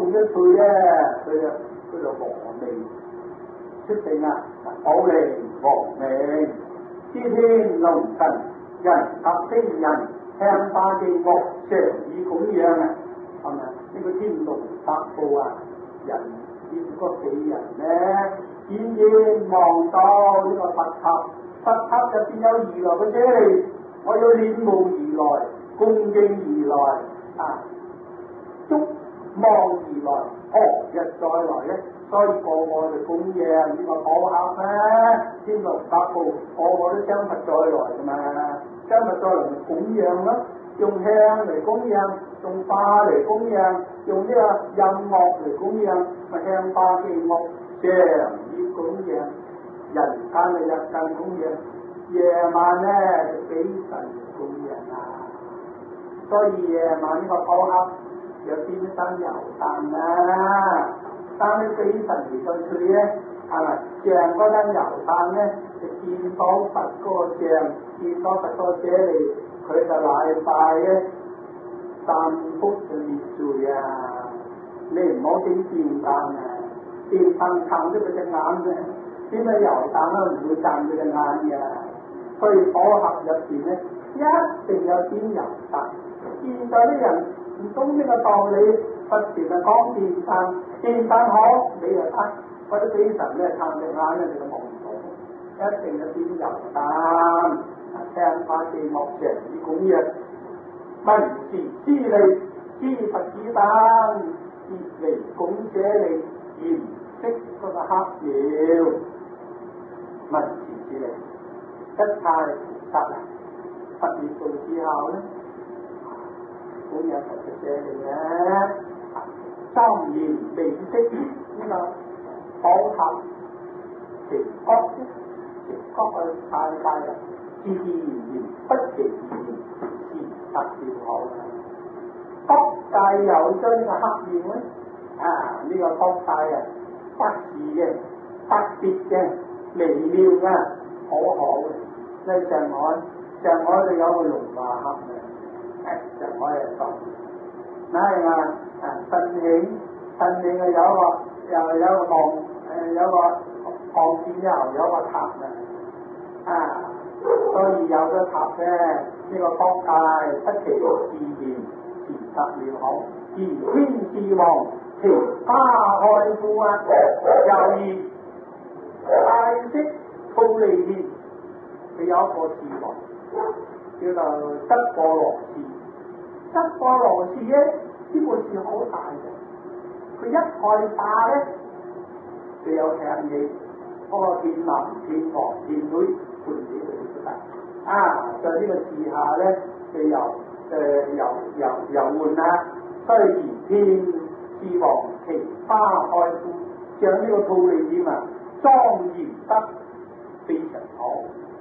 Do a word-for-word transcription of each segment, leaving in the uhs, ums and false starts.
一歲咧，佢就佢就和命出定啊，保利和命，知天龍神人及星人聽花敬樂，常以供養啊，係咪啊？呢個天龍八部啊，人呢個幾人咧，遠遠望到呢個佛塔，佛塔入邊有如來嘅車嚟，我要戀慕如來，恭敬如來啊，祝望如來，何日再來咧？所以個個就供養呢個寶盒咧，天龍八部個個都將佛再來㗎嘛，將佛再來咪供養咯，用香嚟供養，用花嚟供養，用呢個音樂嚟供養，咪香花敬樂常以供養，人間嘅日間供養，夜晚咧就俾神供養啊，所以夜晚呢個寶盒有邊燈油燈啊！但係俾神嚟到處咧，係咪像嗰燈油燈咧，就見到佛嗰個像，見到佛嗰個者嚟，佢就禮拜咧，三福就滅罪啊！你唔好整電燈啊，電燈撐咗佢隻眼啫，點解油燈都唔會撐佢隻眼嘅？所以寶盒入邊咧，一定有點油燈。現在啲人唔懂呢個道理，不斷係講電燈，電燈好你又得，或者俾神咧撐隻眼咧，你就望唔到，一定有點油燈，聽花敬樂常以供養，聞時知利，知佛子燈，熱嚟供者利，嚴飾嗰個黑廟，聞時知利，一太菩薩啊，佛滅度之後咧。供養佛嘅者嚟嘅，莊嚴美色呢個寶盒，成角啫，成角嘅太大啦，自自然然不其然，自特別好啦。角界有將呢個黑面咧，啊呢、這個角界啊，不是嘅，特別嘅，微妙嘅，好好嘅。喺上海，上海就有個龍華盒嘅。就可以講，嗱啊啊申慶，申慶啊有個又有個望誒有個望見又有個塔啊，啊所以有個塔咧，呢、這個國界不其自然，自特了好，而天之王其花開富啊，又如大色兔利面，佢有一個字王。叫做德波羅士，德波羅士咧呢個士好大嘅，佢一開化咧就有聽嘢，嗰個天男天王天女伴起佢都得，啊在呢個字下咧就由誒由由由換啦，雖然天之王其花開富，像呢個兔利點啊莊嚴得非常好。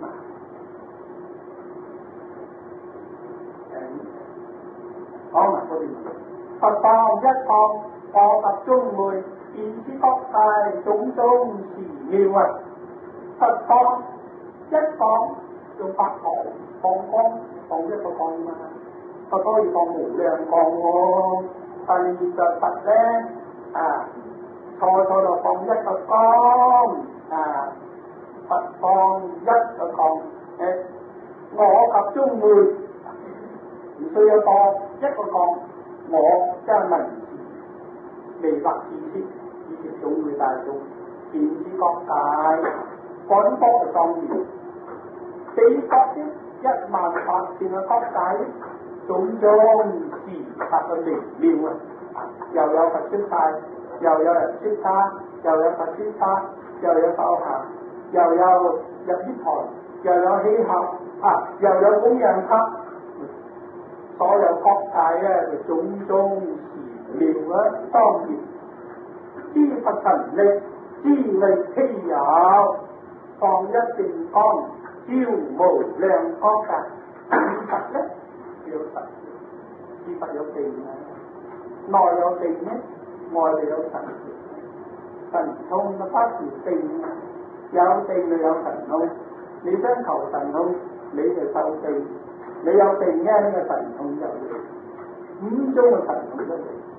講埋嗰段，佛當一放，我tập中會，見之各界種種時妙啊！佛當一放，用白毫放光，放一個光嘛，佛可以放無量光喎。第二就佛咧啊，錯錯就放一個光啊，佛放一個光，誒，我集中會。唔需要多一個講，我將文字微白知識，以及總會大眾見之各界，廣博嘅莊嚴，四國啲一萬八千嘅各界，種種時刻嘅微妙啊！又有佛出世，又有人出他，又有佛出他，又有修行，又有入於台，又有起合啊，又有供養塔。所有各界咧就種種時妙啊，當然知佛神力，知力稀有，放一定光，照無量各界。知佛咧要神，知佛有定啊，內有定咧，外就有神。神通嘅不是定啊，有定就有神通。你想求神通，你就受定。你有定咧，呢個神通就嚟，五種嘅神通都嚟。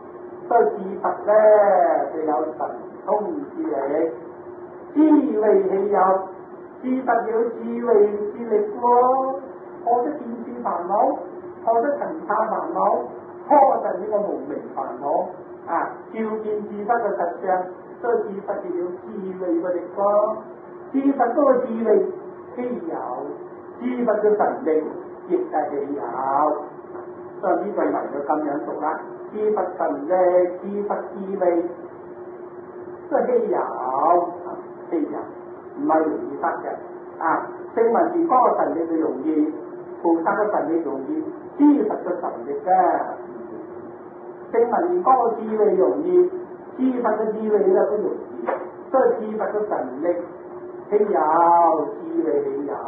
所以自佛咧就有神通之力，智慧豈有？自佛有智慧之力喎，破得見思煩惱，破得塵沙煩惱，破得呢個無明煩惱啊！照見自佛嘅實相，所以自佛就有智慧嘅力喎。自佛嗰個智慧稀有，自佛嘅神力亦係稀有，所以呢個文就咁樣讀啦。自佛神力，自佛智慧都係稀有，稀有唔係容易得嘅。啊！聖文字嗰個神力就容易，菩薩嘅神力容易，知佛嘅神力咧，聖文字嗰個智慧容易，知佛嘅智慧咧都容易，所以知佛嘅神力稀有，智慧稀有。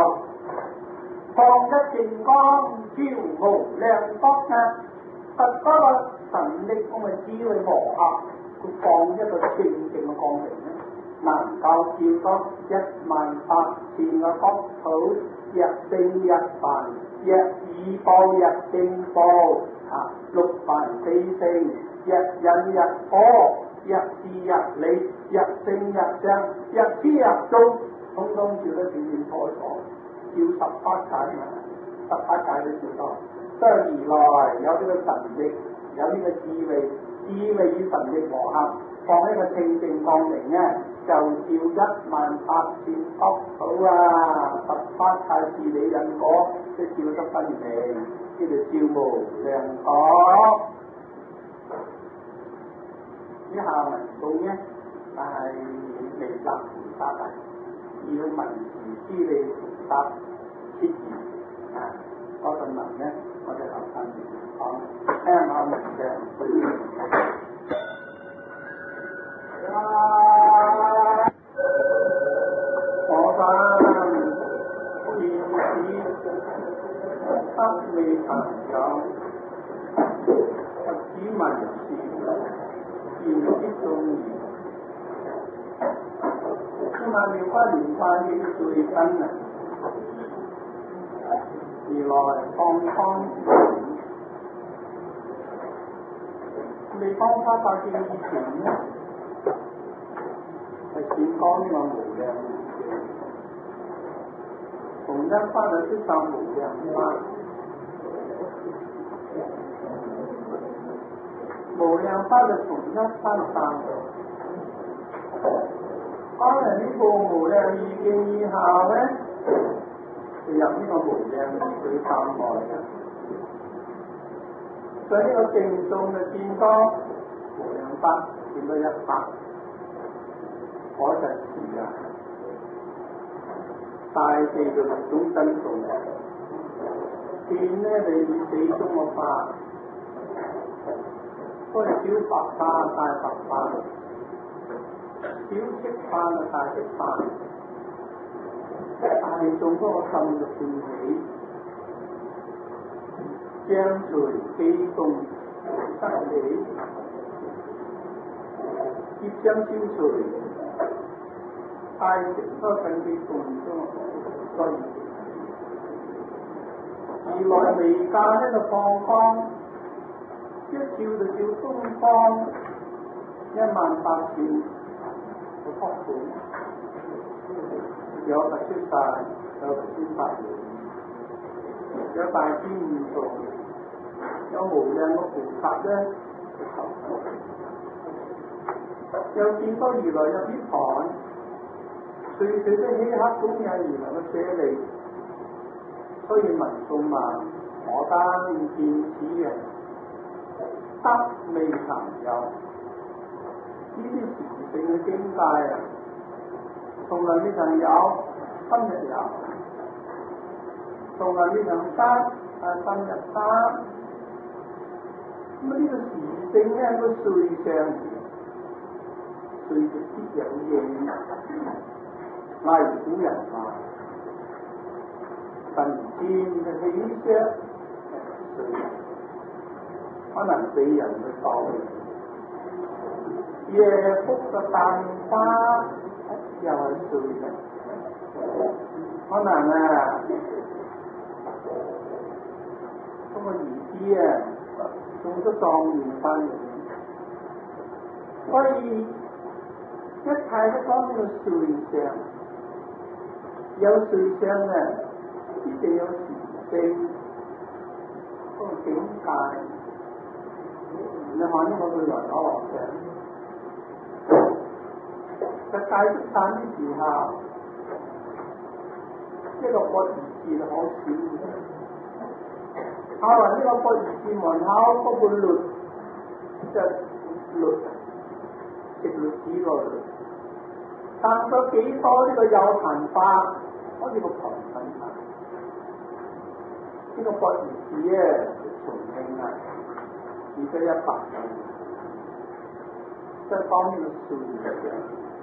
放一淨光，照無量國啊！佛嗰個神力同埋智慧和合，佢放一個正正嘅光明咧。能夠照得一萬八千個國土，日正日繁，日以報日正報，啊，六凡四聖，日引日破，日是日理，日正日正，日知日中，通通照得清清楚楚，照十八界啊，十八界都照到。所以而來有呢個神力，有呢個智慧，智慧與神力和合，放一個清淨光明咧。就照一萬八千國土啊！十八界事理因果，即照得分明，叫做照無量國。以下文頌呢，但係未立菩薩題，要文殊師利菩薩設言啊！嗰段文呢，我哋留翻講，聽下文嘅本意。我等見此得未曾有，佛子文殊言之眾言，咁啊妙法蓮花起罪根啊，而來放光未方法發現以前呢，係顯光呢個無量嘅，從一翻去釋受無量法，無量法就從一翻散，當然呢個無量意境以下咧，就入呢個無量水三內嘅。所以呢個正宗嘅見光無量法見到一百，嗰陣時啊，大地就六種真數，見咧就以四種嘅法，都係小法化、大法化，小色化啊、大色化，大眾嗰個心就歡喜。將隨機動得起，業將消除，大成多近嘅動作，所以而來微界呢就放光，一照就照東方，一萬八千個國土，有佛出大，有佛出法門，有大天五座。有無量嘅菩薩咧，有見多如來有涅槃，隨隨的稀刻總有如來嘅舍利，所以文頌話：我當見此人，得未曾有。呢啲禪性嘅境界啊，從來未曾有，今日有；從來未曾得，但今日得。咁啊！呢個時性咧，個瑞相，瑞就必有應。例如古人話：神仙嘅氣息係瑞，可能俾人去當。夜福嘅淡花又係瑞嘅，可能啊，嗰個兒子啊。做咗狀元翻嚟， 所以一切都講呢個瑞相，有瑞相嘅，一定有時性，嗰個境界。你看呢個叫來攞和尚，在戒足山的時候，一個不二字好少嘅。後來呢個不二字門口嗰個律，即係律，直律子個律，生咗幾多呢個有曇花，好似個旁粉啊！呢個不二字咧，重慶啊！而家一百人，即係講呢個瑞相。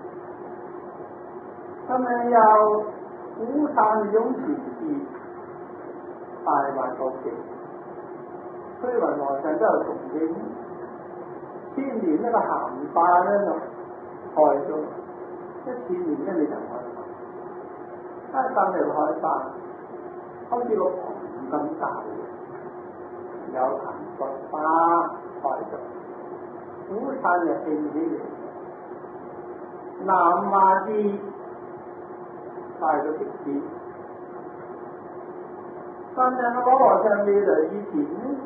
咁咪有古山涌泉寺大環道記，虛雲和尚都有重慶。千年呢個鹹化咧就害咗，一千年咧你就害化，一旦嚟害化，好似個棚咁大嘅，有曇菊花害咗，古山就興起嚟，南華寺大到極致，但係我攞和尚未來以前咧。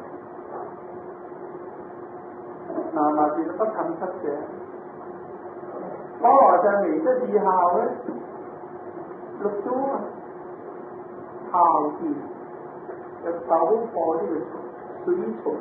南華寺都不禁失嘅，攞和尚嚟咗以後咧，六祖啊，孝字就走過呢個水槽，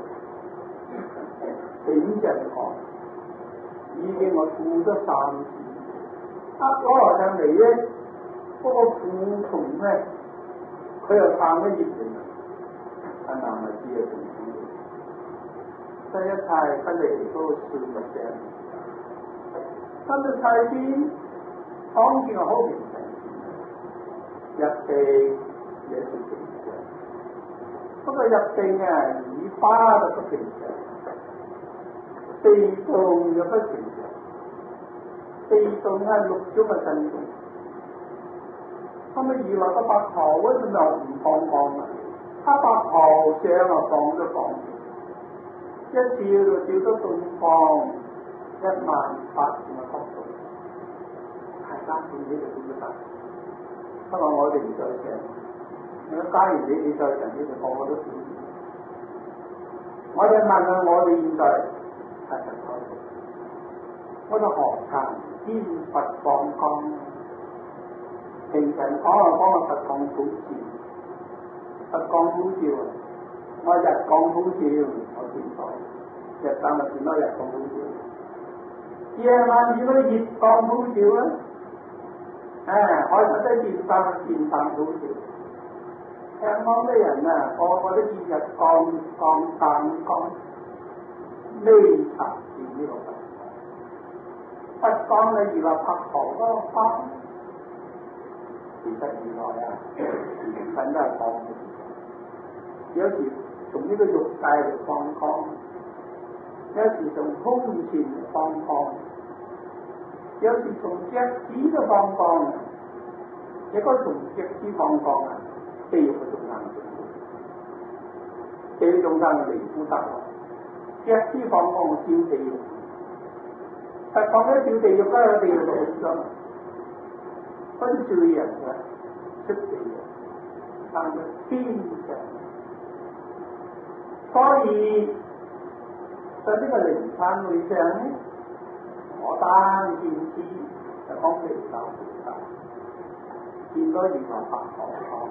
頂着河，已經我吐咗三次。啊，攞和尚嚟咧，嗰、那個苦蟲咧，佢又撐咗熱嚟，啊南華寺又仲苦。這一切不離嗰個瑞相，跟住睇邊，當見係好平靜，入地也是平靜。不過入地啊，以花就不平靜，地動就不平靜，地動係六種嘅震動。咁啊，以來個白頭嗰陣又唔放光啦，他白頭上啊放咗放。一照就照到東方一萬八千個角度，大家見呢就點樣辦？不過我哋唔再上，如果假如你哋再上，你哋個個都見。我哋問下我哋現在係佛教徒，我哋何曾見佛放光？平常講啊講啊佛光普照，佛光普照啊！我日光普照，我見到日間咪見到日光普照，夜晚見到月光普照啦。誒，海上都見曬見曬普照。香港啲人啊，個個都見日光光燈光，未曾見呢個佛光。佛光你如話拍頭嗰個光，其實原來啊，全身都係光嘅。有時從呢個欲界嚟放光，有時從空前嚟放光，有時從腳趾嚟放光，亦都從腳趾放光啊！地獄嘅眾生，地獄眾生離苦得樂，腳趾放光照地獄，但講緊照地獄都有地獄嘅本質，嗰啲罪人嘅出地獄，生咗天上。所以在呢個靈山會上咧，我單見知就講離手菩薩，見到如來白頭光，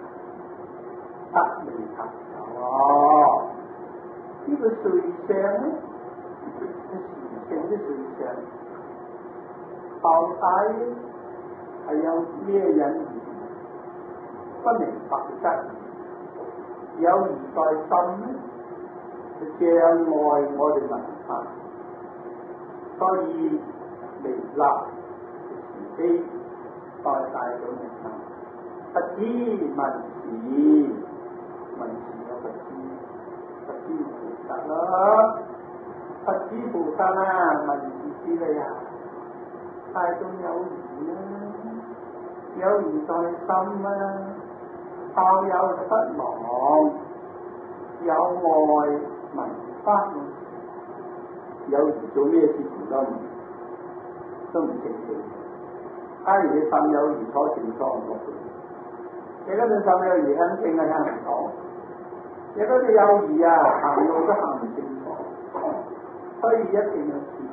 得未及有呢個瑞相咧，時性的瑞相，到底係有咩隱喻？不明白則有疑在心咧。障礙我哋文化，所以彌勒嘅慈悲代大咗人生。不知文字，文字有不知，不知菩薩咯，不知菩薩啦，文字知你啊，大眾有疑啦，有疑在心啊，靠有就不忘，有愛。文法有時做咩事情都唔都唔正經。假如你心有餘坐正坐唔落去，你嗰陣心有餘響正啊聽人講，你嗰隻有餘啊行路都行唔正確，所以一定要切。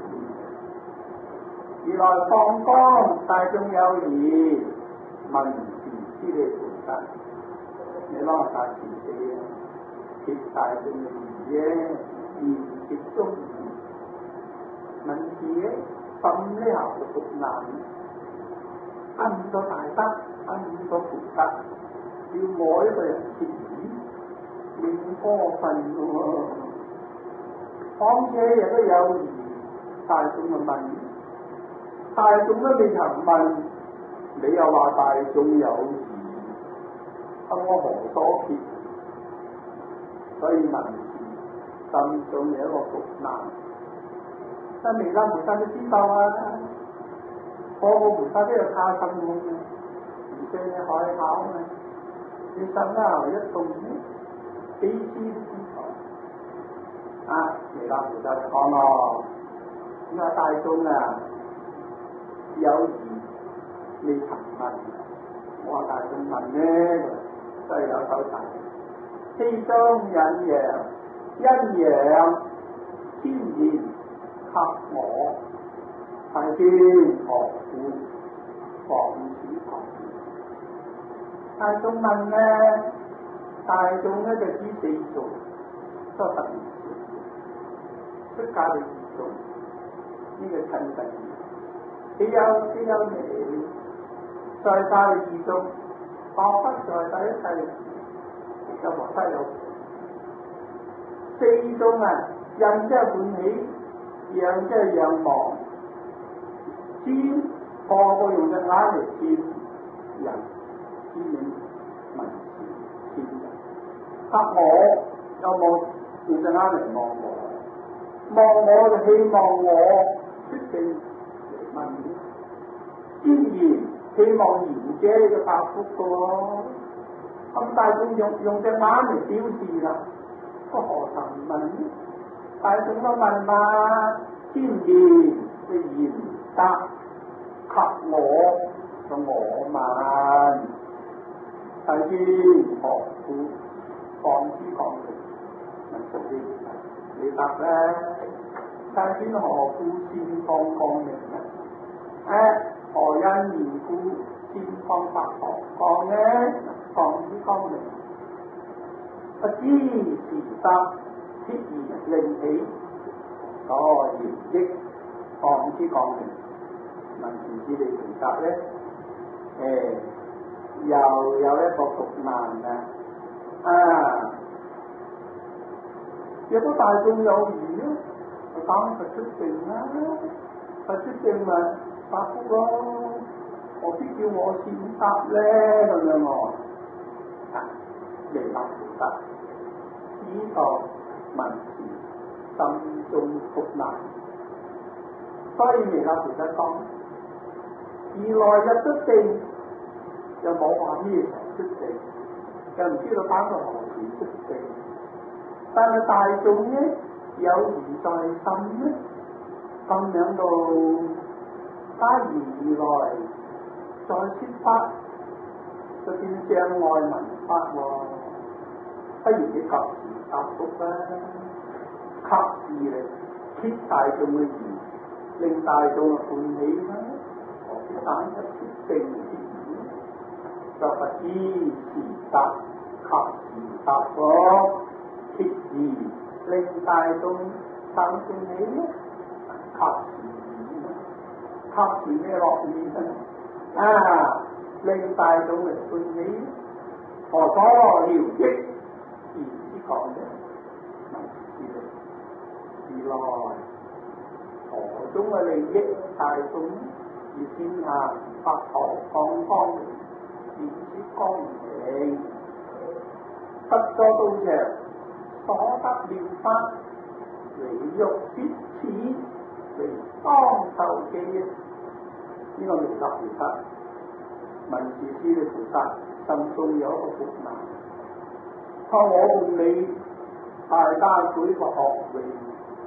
如來放光大眾有餘，文字知你菩薩，你攞晒自己啊，切大眾嘅餘啫，言接中文字嘅心呢下就獨難。啱咗大德，啱咗菩薩，要我一個人切語，亂過分喎。況且亦都有餘大眾嘅問，大眾都未曾問，你又話大眾有餘，咁我何所撇？所以文字心中有一個獨難。但彌勒菩薩都知道啊。個個菩薩都有他心嘅，唔信你海考啊！你心啊一動咧，幾知都知道。啊，彌勒菩薩就講咯，咁啊大眾啊有疑未曾問，我話大眾問咧，真係有手提。其中引揚因揚天然給我。大尊何故放此堂？大眾問咧，大眾咧就知四種，都特別少。出家嘅二種，呢、這個親近義，只有只有你在家嘅二種，學不在第一世，有學不有。四種啊，印即係歡喜，仰即係仰望。瞻，個個用隻眼嚟瞻人，瞻你文字瞻人。黑我有冇用隻眼嚟望我？望我就希望我出定嚟問你。瞻言希望賢者你嘅答覆嘅喎。咁大眾用用隻眼嚟表示啦，個何曾問呢？大眾都問嘛，瞻言嘅言答。給我就我問，大尊何故放此講名？問熟啲，你答咧？大尊何故先放講名咧？誒，何因緣故先放白學講咧？放此講名，不知時答必然令起所言益，放此講名。文字知你菩薩咧，誒、欸、又有一個獨難啊！啊，若果大眾有餘咧，就講佢出定啦，佢出定咪答覆咯，何必叫我先答咧咁樣喎？啊，彌勒菩薩知道文字心中獨難，所以彌勒菩薩講。而來入咗定，又冇話咩時候出定，又唔知道打到何時出定。但係大眾咧有疑在心咧，咁樣到假如而來再説法，就變障礙文法喎。不如你及時答覆啦，及時嚟揭大眾嘅疑，令大眾嘅歡喜啦。省一決定之語，就不知時答，及時答覆，決意令大眾生歡喜咧，及時及時咩樂意咧？啊，令大眾嘅歡喜，何所了益？而之講嘅，文字嚟，而來何種嘅利益大眾？而天下佛學講光明，顯之光明，得咗道場，所得妙法，為欲必此，為當受記憶。呢個彌勒菩薩，文字知你菩薩心中有一個獨難，看我同你大家舉個學位，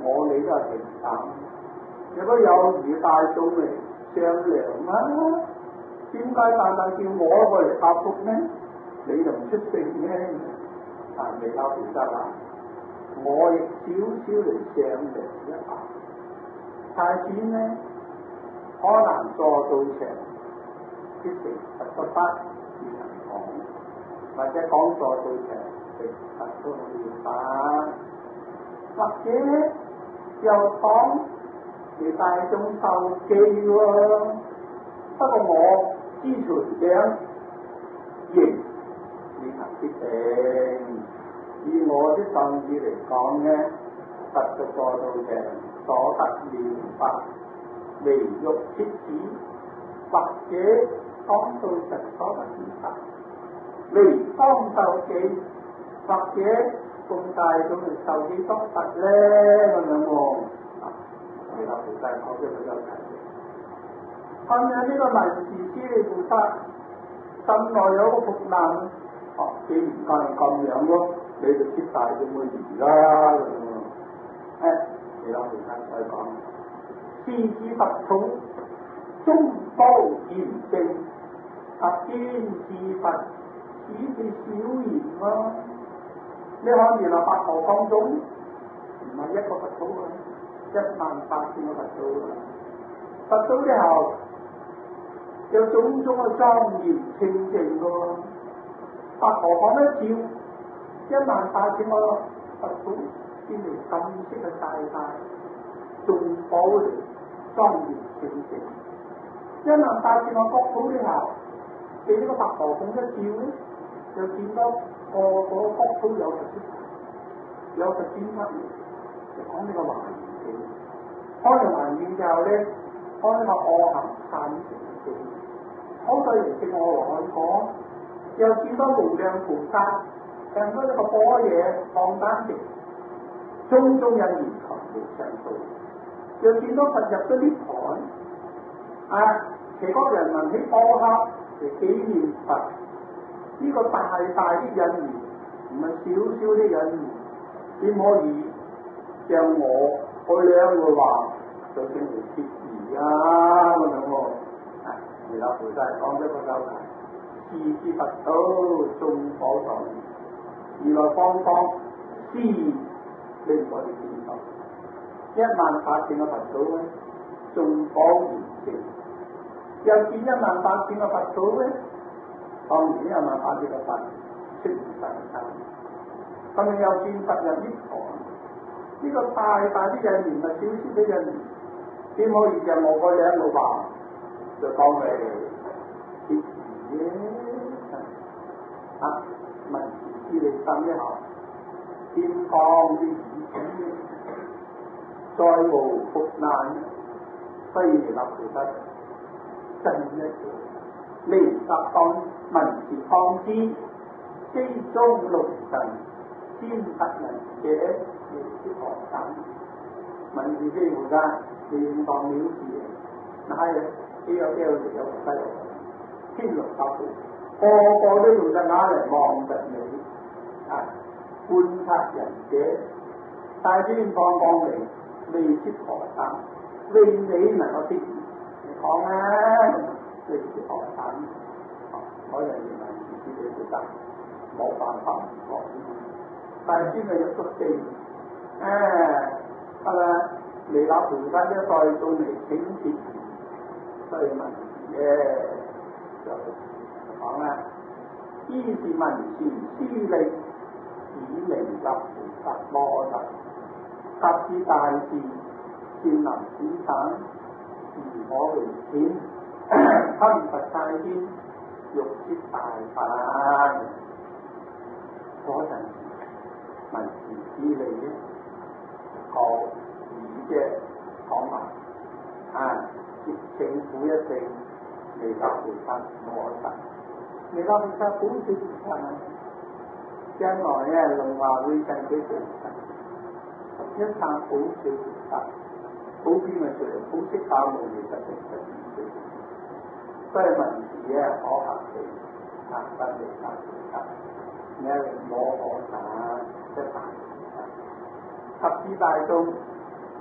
我哋都係平等。如果有與大眾嚟商量啊，點解單單叫我過嚟答覆呢？你就唔出聲呢？但係彌勒菩薩話：我亦少少嚟商量一下。太子呢，可能坐到場，即時實不不自行講，或者講坐到場，直實都可以辦。或者又講你大眾受記喎，不過我知隨長仍你能決定。以我的心意嚟講呢，實在坐到場所得了白微欲設子，或者講到實所得了白微方受記，或者咁大眾嚟受幾多佛咧咁樣喎。彌勒菩薩講咗佢有睇嘅。咁樣呢個文殊師利菩薩心內有個伏難，哦，既然係咁樣咯，你就切大眾嘅義啦咁樣。誒，彌勒菩薩再講，是至佛土中寶嚴正，及見是佛，只是小言咯。你看原來八陀當中唔係一個佛土啊，一萬八千個佛土啊。佛土之後有種種嘅莊嚴清淨嘅喎。八陀講一照，一萬八千個佛土先嚟金色嘅大大，眾寶嚟莊嚴清淨。一萬八千個國土之後，俾呢個八陀講一照咧，就見到個個國土有佛出嚟，有佛轉出嚟，就講呢個環境。開完環境之後咧，開呢個我行散成境。好對嚟正我來講，又見到無量菩薩，向咗呢個般若放單極，種種因緣求無上道。又見到佛入咗涅槃，啊，其國人民喺波克嚟紀念佛。呢、這個大大的因緣，唔係小小的因緣，點可以像我嗰兩句話就成為決議啊咁樣喎？彌勒菩薩講咗個周題，是至佛土眾寶藏，如來方方是令我哋見到一萬八千個佛土咧，眾寶嚴淨，又見一萬八千個佛土咧。當然一萬八千個佛出現世間，咁你又見佛入涅槃，呢、這個大大啲因緣，咪少少啲因緣，點可以像我嗰兩個話就講嚟結義嘅？啊，文殊師利心一下，天降啲義子，再無伏難，所以彌勒菩薩真一個彌勒當。文殊方知，機中六神，先得人者，亦是何等？文殊師菩薩亂當了事，嗱係呢個 L 字有個細路，天龍八部，個個都用隻眼嚟望着你，啊，觀察人者，大專放光明，未知何等？令你能夠識，你講啊，未知何等？我人認為自己覺得冇辦法唔講，但係先係入咗地，誒係咪？彌勒菩薩一代到嚟請節，所以文殊嘅就講啦，依是文殊師利，以彌勒菩薩摩特，及至大事，善能使省，如我為淺，親佛大天。欲知大法，嗰陣文殊師利咧，講語啫，講埋啊，接政府一正，彌勒菩薩摩特，彌勒菩薩好少時間，將來咧龍華會證佢成佛，一餐好少時間，好邊嘅出嚟，好識教無其實嘅。所以文殊嘅可合地，啊，不離大菩薩，你係我可打一大菩薩，及至大眾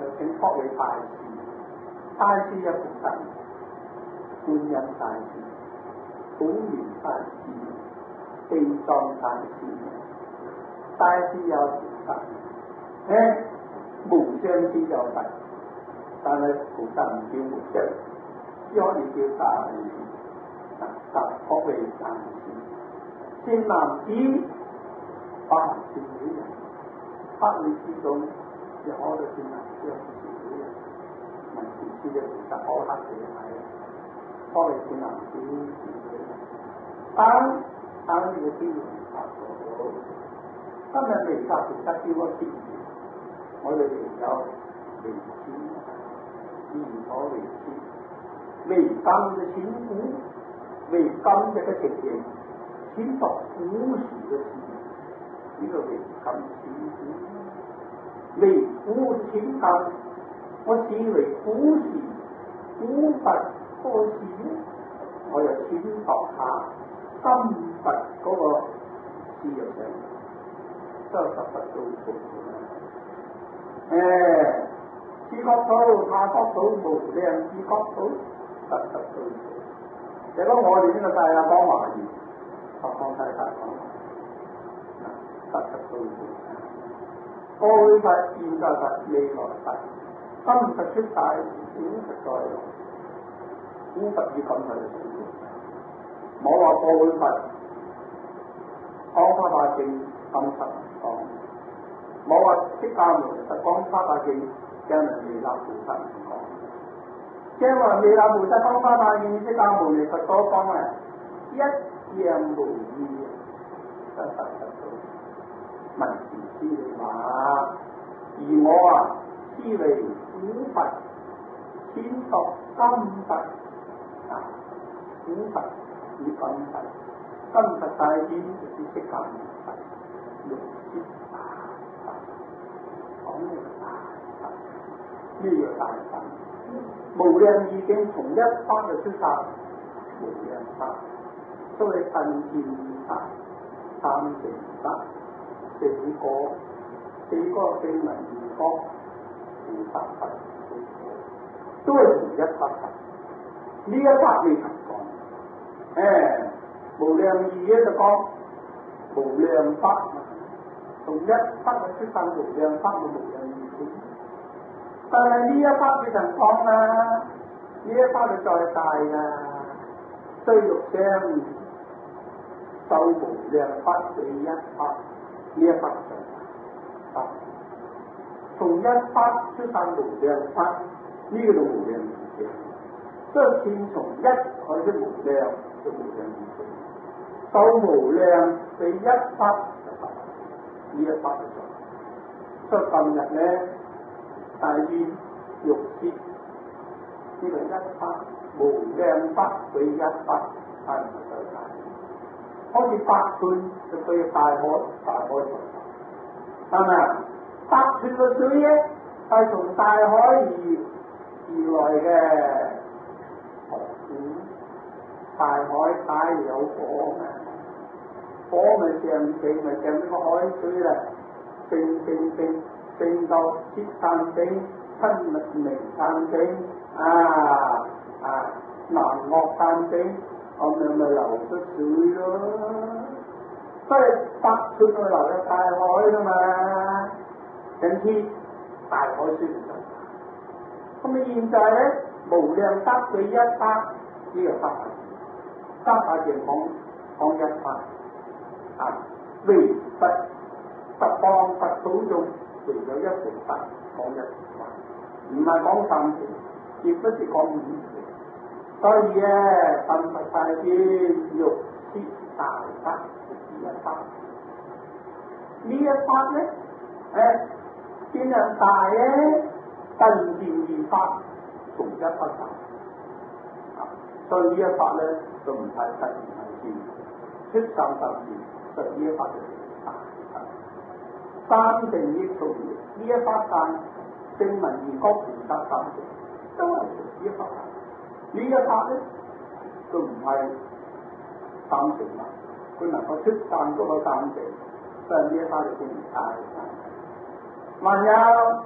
就請託你大事，大事一部分，觀音大事、普賢大事、地藏大事，大事有菩薩，誒無相之有佛，但係菩薩唔叫無相，只可以叫大事，特託你大事，善男子百善女人，百會之中。有好多善男子，有善女人，文字書嘅菩薩可黑嘅係，幫你善男子、善女人，等等你嘅機會發到。今日彌撒菩薩叫我結緣，我哋有彌錢、現所彌錢、彌金嘅錢股、彌金嘅嘅情形，錢作古時嘅事，呢、這個彌金錢股。為古錢金，我視為古時古佛嗰時咧，我又淺度下今佛嗰個事業上，都十佛到道誒，自覺土、下覺土、無量自覺土，十佛到道。如果我哋呢個世界講華語，十方世界講十佛到道。過去佛、現在佛、未來佛，今佛出大，古佛在來，古佛要咁去做。冇話過去佛講花把經，今佛講；冇話釋迦牟尼佛講花把經，今日彌勒菩薩唔講。因為彌勒菩薩講花把經，釋迦牟尼佛所講嘅一樣無異，真實實到。文字之類話，而我啊，思維古佛、淺讀今佛啊，古佛與今佛，今佛大典就是釋迦牟尼佛，六千大佛，講呢個大佛，咩叫大佛？無量義經從一法就出發，無量法，所謂分見法、三成法。四個四個聖文二方五百佛，都係同一法佛。呢一法未曾講，誒無量義咧就講無量法，同一法係出生無量法嘅無量義經。但係呢一法未曾講啦，呢一法就再大啦，須欲相受無量法第一法。呢一法就係從一法出生無量法，呢、這個就無量義經。所以先從一開始無量，就無量義經。受無量第一法就法，呢一法就做。所以今日咧，大願欲知呢個一法無量法第一法，係唔係最大？好似百寸就對大海，大海在大，係咪啊？百寸嘅水咧係從大海而而來嘅河水，大海太有火嘅，火咪上升咪上呢個海水啦，升升升升到七三升、七零三升啊啊南岳三升。咁樣咪流出水咯，所以百寸去流入大海噶嘛，因此大海先唔得。咁你現在咧無量德對一法呢個法係，德法淨講講一法啊，唯佛十方佛祖中唯有一成法講一法，唔係講三成，亦不是講五成。所以咧，分佛大典欲知大法呢一法，呢一法咧，誒邊樣大咧？更漸二法從一不大，啊！所以呢一法咧就唔係突然係見，出三十年，所以呢一法就大法。三成億數呢一法大，證文而覺菩薩三成，都係從呢一法大。呢一法咧，都唔係三成啦，佢能夠出散嗰個三成，所以呢一法就叫唔大。還有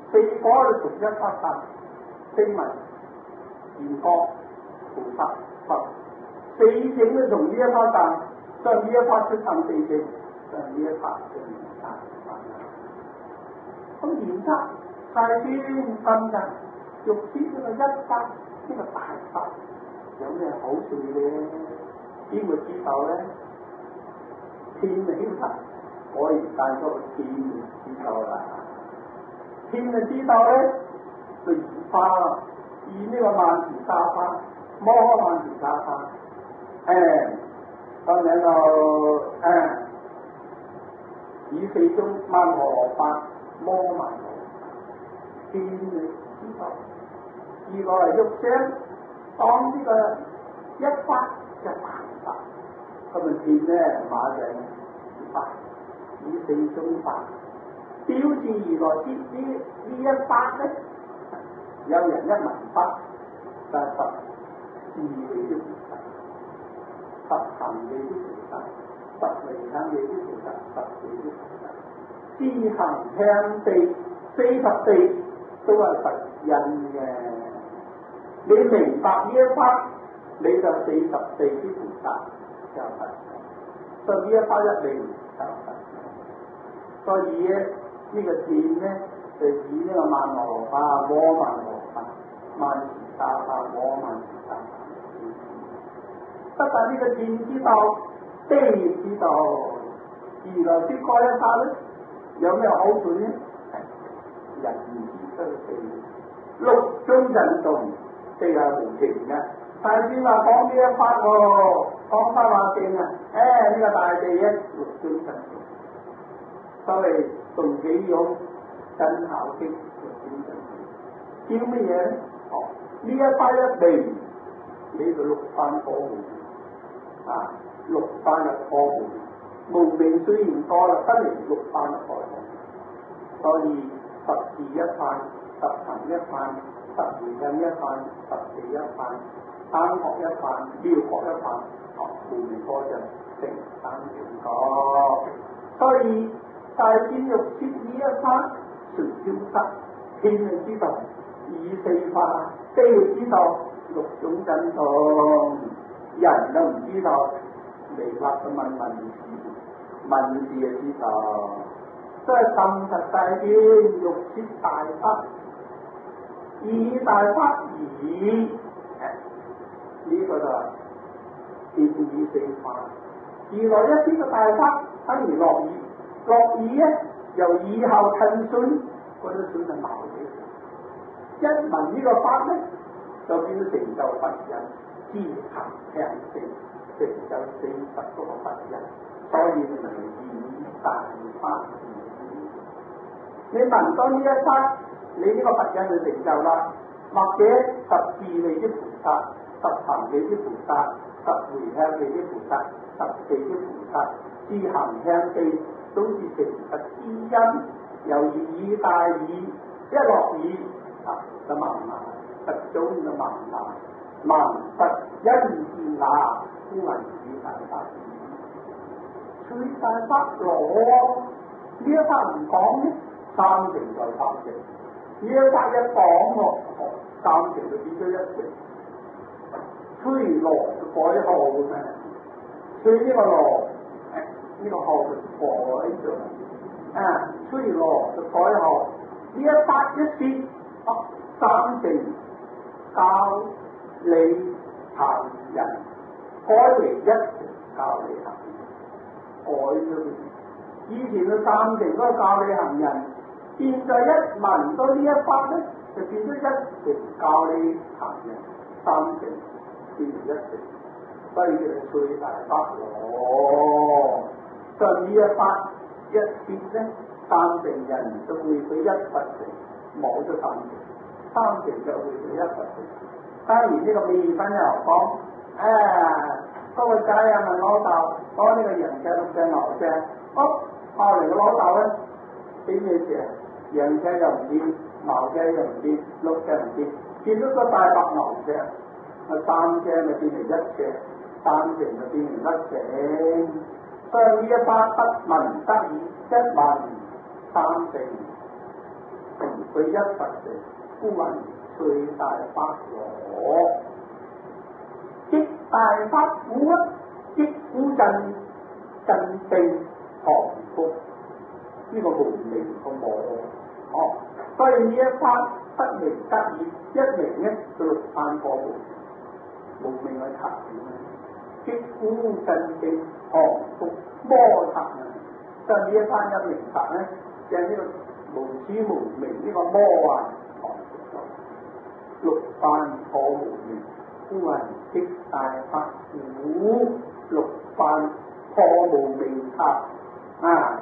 四果就同一發散，聲聞、緣覺、菩薩、佛，四境都從呢一發散，所以呢一發出生四境，所以呢一發就緣生法。咁緣生大專心人，欲知呢個一發呢、這個大法有咩好處咧？邊個知道咧？天就曉得，我而家嗰個天就知道啦。天就知道咧，就以花啦，以呢個萬時沙花，摩訶萬時沙花，誒，咁樣就誒，以四種曼陀羅花，摩訶曼陀羅，天就知道，二來欲聲，當呢個一發就大法，咁啊天咧馬上發，以四種法。表示而來之呢呢一法咧，有人一聞法，就係十智慧的菩薩，十行嘅啲菩薩，十離行嘅啲菩薩，十地啲菩薩，知行向地四十地都係實因嘅。你明白呢一法，你就四十地啲菩薩就實因，所以呢一法一定就實因。所以咧。呢個天咧就以呢個曼陀羅花、摩訶曼陀羅花、萬時沙花、摩訶萬時沙花。不但呢個天知道，地知道，而來識開一法咧，有咩好處咧？人知得地，六種震動，地係無情嘅。大師話講呢一法喎，講翻話正啊！誒、哎、呢、這個大地一六種震動，所謂動起用真巧的六種震動，叫乜嘢咧？哦，呢一法一定你就六翻火門啊，六翻入火門，無明雖然多啦，不如六翻入火門。所以十事一番，十行一番，十回向一番，十地一番，三學一番，妙學一番，哦，無明多就成三成個。所以大天欲知呢一番，誰消失？天就知道，以四法，地就知道六種震動，人都唔知道，彌勒都問文字，文字就知道。所以甚實大天欲知大法，以大法義，呢、這個就係見以四法。而來一知嘅大法，等於樂意，樂意咧由以後親信，嗰啲信係矛嘅。一聞呢個法咧，就變咗成就佛人，知行向性，成就四十嗰個佛人。所以咪以大法。你聞到呢一法，你呢個佛人就成就啦。或者十智慧的菩薩，十行慧的菩薩，十回向慧的菩薩，十地的菩薩，知行向地都是成佛之因。由於以大耳一落耳啊，就盲盲佛祖就盲盲盲佛因智那，故為以大法。最大法羅呢一法唔講咧，三成就三成。呢一法一講喎，三成就變咗一成。吹羅就改號嘅咩？吹呢個羅，呢、這個號就改咗。啊，吹羅就改號。呢一法一説，啊，三成教你行人，改為一成教你行人，改咗佢。以前嘅三成嗰個教你行人。現在一聞到呢一法咧，就變咗一成教你行人，三成變成一成，所以叫做最大法羅。所以呢一法一説咧，三成人就會到一佛成，冇咗三成，三成就會到一佛成。當然呢個未分又講，啊嗰、那個仔啊問老豆，講呢個人隻六隻牛隻，哦，後嚟個老豆咧點嘢事啊？羊隻又唔見，牛隻又唔見，鹿隻唔見，見到個大白牛隻，啊三隻咪變成一隻，三成就變成一成。所以呢一法不聞得已，一聞三成。 佢一實地孤雲最大法羅，即大法鼓啊，即鼓震震定降伏，呢、這個無名個冇哦，所以呢一法不明得意，一明咧就六翻過門，無名去拆點即鼓震定降伏摩擦啊，所以呢一翻一明白咧，即係呢個無始無明呢個摩啊降伏咗，六翻破無明，孤雲即大法鼓，六翻破無明塔啊！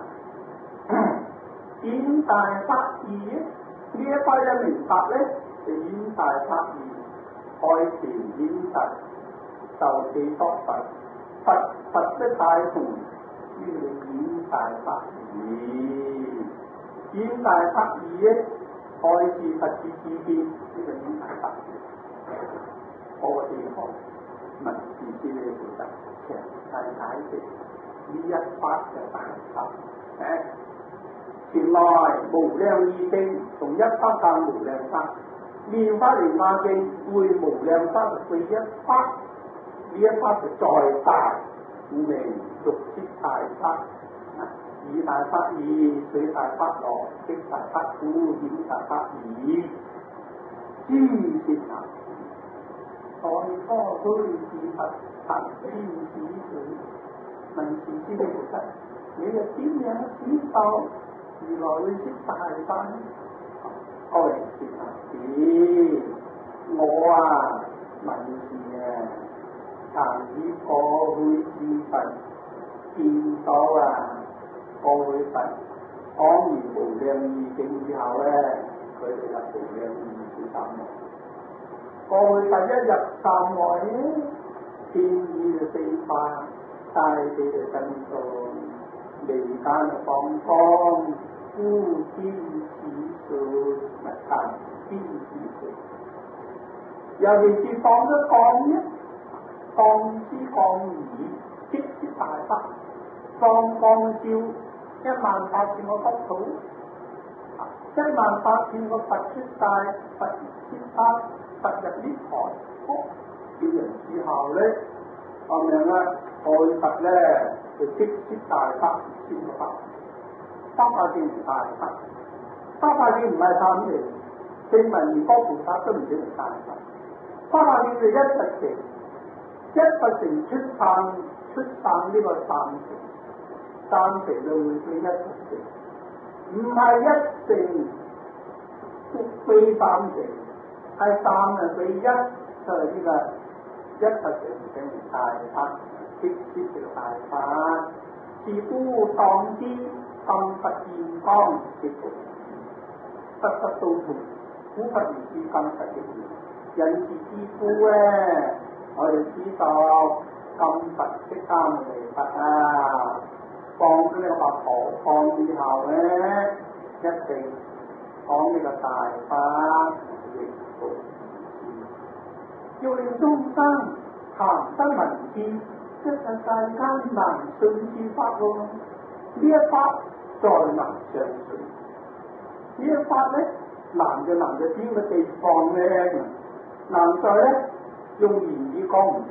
演大法義呢一班一明白咧，就演大法義，開前演實，就地多佛，佛佛的大同，呢個演大法義，演大法義咧，開示佛之智見，呢個演大法義，嗰個地方文字資料負責詳細解釋呢一法嘅大法，誒。前來無量義經，從一法到無量法，妙法蓮華經會無量法對一法，呢一法就再大，故名續接大法。以大法義，水大法羅，即大法鼓，演大法義，諸善男，在初居士佛，行天使水，問事師的菩薩，你又點樣知道？原來會識大法呢？開始啊！咦，我啊問事啊，曾以過去之佛見到啊，過去佛講完無量義經之後咧，佢哋入無量義去三昧。過去第一入三昧咧，天意就四化，大地就震動。離間放光，孤天使數，物間天使數。尤其是放咗光呢，光之光義，即是大法，放光照一萬八千個國土，一萬八千個佛出大，佛出法，佛入涅槃。哦，叫人之後咧，咁樣咧，愛佛咧。就即是大法先個法，三法經唔大法，三法經唔係三嚟，正文如波菩薩都唔叫做大法。三法經就一實成，一實成出散出散呢個三成，三成就會變一實成，唔係一成非三成，係三啊對一，就係呢個一實成正大法。即是大法，是故當知心佛現光之道，得得道同，古佛如是今佛嘅因是之故咧，我哋知道今佛即啱嚟佛啊，放咗呢個八婆放之後咧，一定講呢個大法亦道，要令眾生談得聞知。即係世間難信之法咯，呢一法再難相信。呢一法咧難就難在邊個地方咧？難在咧用言語講唔出，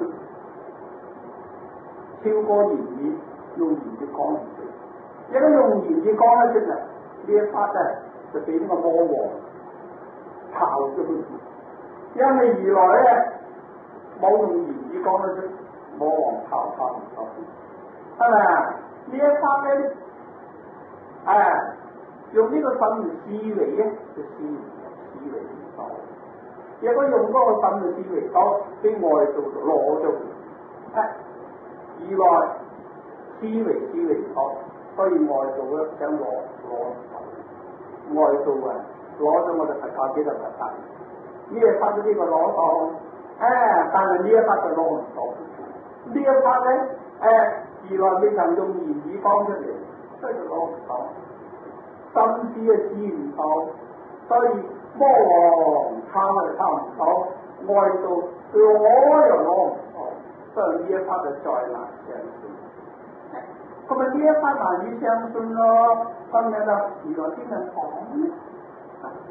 超過言語用言語講唔出。如果用言語講得出嚟，呢一法咧就俾呢個魔王抄咗佢。因為原來咧冇用言語講得出。魔王抄抄唔到，係咪啊？呢一法咧，誒，用呢個心思維咧，就思思維唔到。如果用嗰個心思維到，俾外道就攞咗，誒，以來思維思維到，所以外道咧想攞攞唔到。外道啊，攞咗我哋佛教幾多佛法？呢一法都呢個攞到，誒，但係呢一法就攞唔到。呢一法咧，誒，原來未曾用言語講出嚟，所以就攞唔到，心思啊知唔到，所以魔王抄係抄唔到，外道攞又攞唔到，所以呢一法就再難相信。咁咪呢一法難以相信咯，咁樣就原來啲人講咧，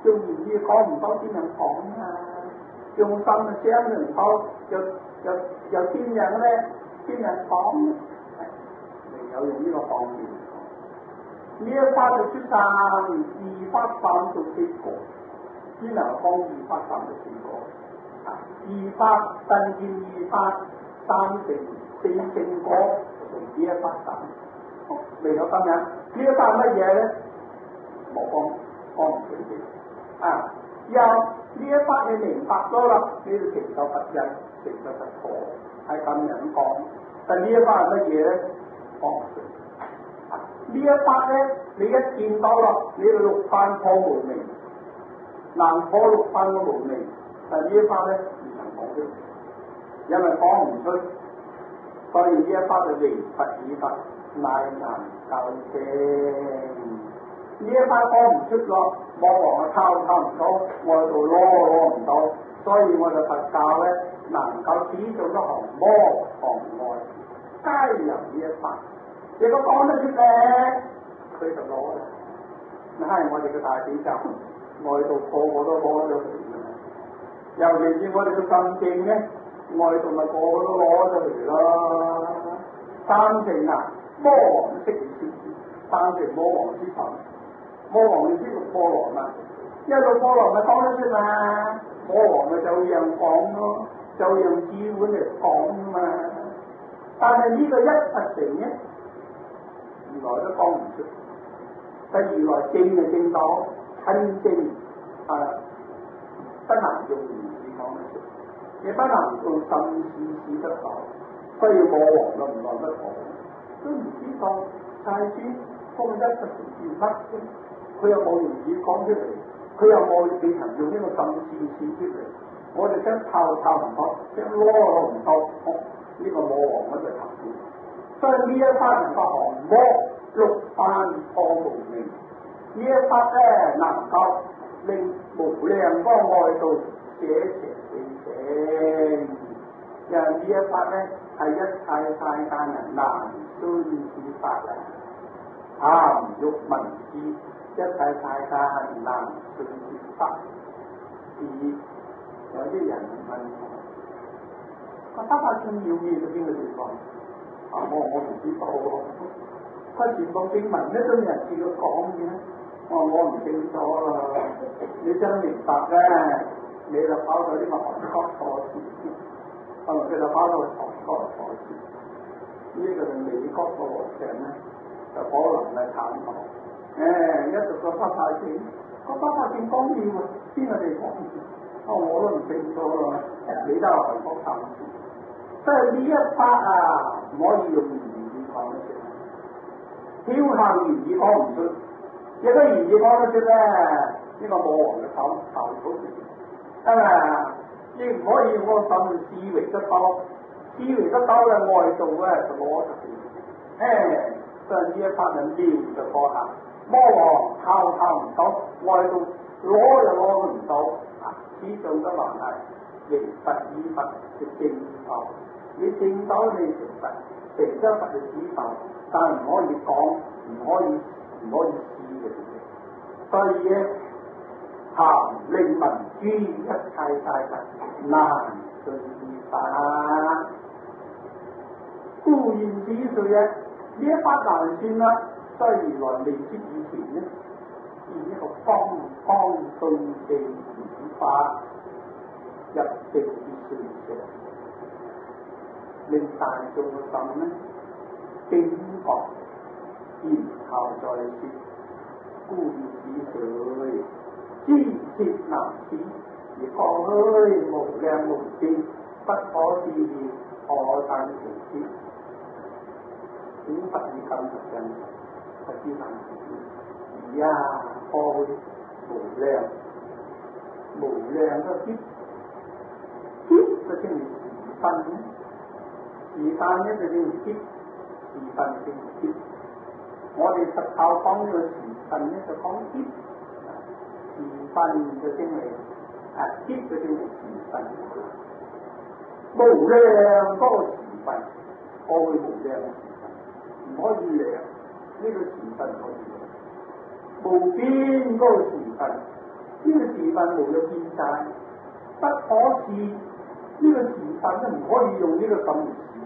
做言語講唔到，邊人講啊？用心嘅聲唔到，又又又邊人咧？邊人講咧？未有用呢個方面講。呢一法就出三二法三到四個，只能講二法三到四個。二法甚至二法三成四成個，同呢一法三。未有咁樣，呢一法乜嘢咧？冇講講唔清楚啊！有呢一法你明白咗啦，你就成就佛印，成就佛陀，係咁樣講。但呢一法係乜嘢咧？講唔清。呢一法咧，你一見到啦，你六犯破無明，難破六犯嘅無明。但呢一法咧唔能講出，因為講唔出，所以呢一法就離佛以佛，乃難究竟。呢一法講唔出咯，魔王啊抄抄唔到，我喺度攞攞唔到，所以我哋佛教咧能夠只做得行魔行外，皆由呢一法。如果講得出咧，佢就攞啦。係我哋嘅大比較，外道個個都攞咗嚟嘅。尤其是我哋嘅心境咧，外道咪個個都攞咗嚟咯。三成啊，魔王識唔識？三成魔王之神，魔王你知六波羅嘛？一六波羅咪講得出嘛？魔王咪就樣講咯，就樣指碗嚟講嘛。但係呢個一實成咧，如來都講唔出。但如來正就正到親正啊，不能用言語講得出，亦不能用心思思得到，所以魔王都唔講得講，都唔知道太尊方一實成是乜啫。佢又冇言語講出嚟，佢又冇未曾用呢個心思思出嚟。我哋想抄抄唔到，想攞攞唔到，呢、這個魔王我就頭先。所以呢一番法行魔六犯破無明，呢一法咧能夠令無量個外道捨邪正正，因為呢一法咧係一切世間人難須之法啊！貪欲聞之，一切世間難須之法。而有啲人問我：得法進要義喺邊個地方？啊！我我唔知道喎。佢全部經文咧都有人自己講嘅，我我唔清楚啦。你想明白咧，你就跑到呢個韓國坐船，可能佢就跑到韓國坐船。呢、這個就美國個和尚咧，就可能係探討。誒、哎，一讀個法華經，個法華經講嘢喎，邊個地方？哦，我都唔清楚啦。你都係韓國探討，所以呢一 part 啊，唔可以用言語講得出。僥倖言語講唔出，一個言語講得出咧，呢、這個魔王嘅手受到佢，啊！你唔可以用個心思維得多，思維得多嘅外道咧就攞得佢，誒，所以呢一法人妙就過下，魔王抄抄唔到，外道攞又攞唔到，啊！始終都話係離佛以佛嘅正道，你正道你成佛，成咗佛嘅指導。但係唔可以講，唔可以唔可以試嘅，所以咧，行令民諸一切世間難盡之法。固然之說啊，呢一法難算啦，所以原來未出以前咧，以一個方方對地之法入定之說嘅，令大眾嘅心咧。警覺，然後再說，故而此水，知識難知，而講虛無量無邊，不可思議，可生其知。古佛以今日人，不知難知，而呀，開無量無量嘅知，知就正如時分咧，時間咧就正如知。時分正知，我哋實靠講呢個時分咧，就講知。時分就正嚟，啊知就正嚟時分。無量嗰個時分，過去無量嘅時分，唔可以量，呢、這個時分可以量。無邊嗰個時分， 呢個時分無有見解，不可視呢個時分都唔可以用呢個咁嘅事，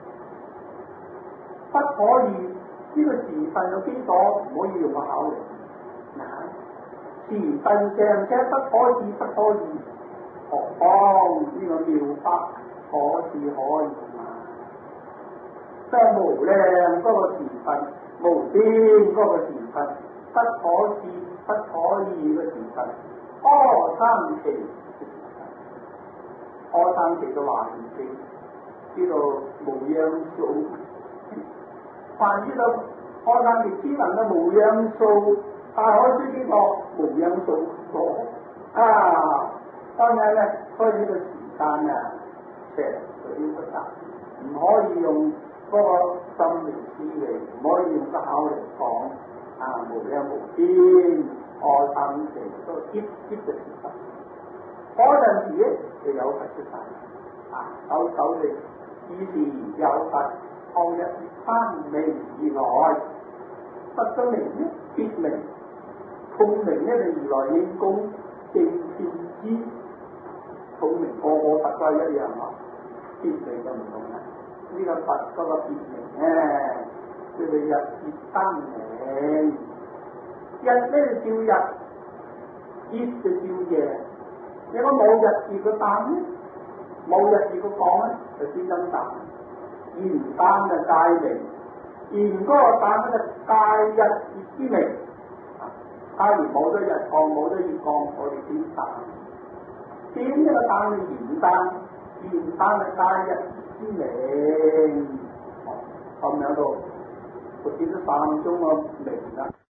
不可以呢個時分嘅基礎唔可以用個考慮。嗱，時分尚且不可視不可以，何況呢個妙法可視可以嘛？即係無量嗰個時分，無邊嗰個時分，不可視不可以嘅時分，阿僧祇嘅時分，阿僧祇嘅華嚴經叫做無量數，凡知道阿僧祇之能嘅無量數，大海書呢個無量數所啊，當然咧，所以呢個時間啊，長有啲複雜，唔可以用嗰個心靈思維，唔可以用個口嚟講啊，無量無邊，阿僧祇都接接嘅時分，嗰陣時咧就有佛出世啊，手手地以時有佛，後日翻明而來，佛嘅名咧別名，通名咧就如來應供正遍知，通名個個佛都係一樣啊，別名就唔同啦。呢、這個佛嗰個別名咧，叫做日月燈明，日咧就照日，月就照夜。如果冇日月個燈咧，冇日月個光咧，就先燈燈。燃燈就界明，燃嗰個燈咧就界日月之明。假如冇咗日光，冇咗月光，我哋點燈？點呢個燈係燃燈，燃燈係界日之明。咁樣到，我見到三種個明啦。